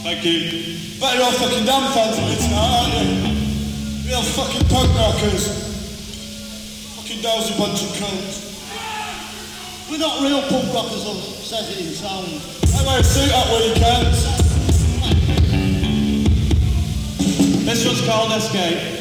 Thank you. But you're all fucking damn fans of it tonight, aren't you? Real fucking punk rockers. Fucking dousy bunch of cunts. We're not real punk rockers, though, says it in sound. I wear a suit up where you can't. This one's called Escape.